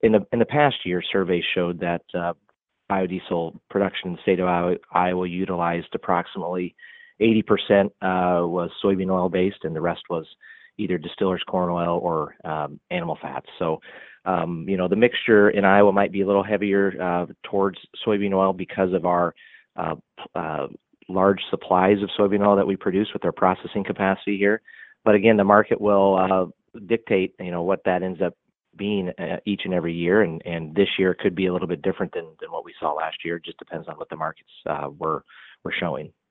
in the past year, surveys showed that biodiesel production in the state of Iowa utilized approximately 80% was soybean oil based, and the rest was either distillers corn oil or animal fats. So, the mixture in Iowa might be a little heavier towards soybean oil because of our large supplies of soybean oil that we produce with our processing capacity here. But again, the market will dictate, what that ends up being each and every year, and this year could be a little bit different than what we saw last year. It just depends on what the markets were showing.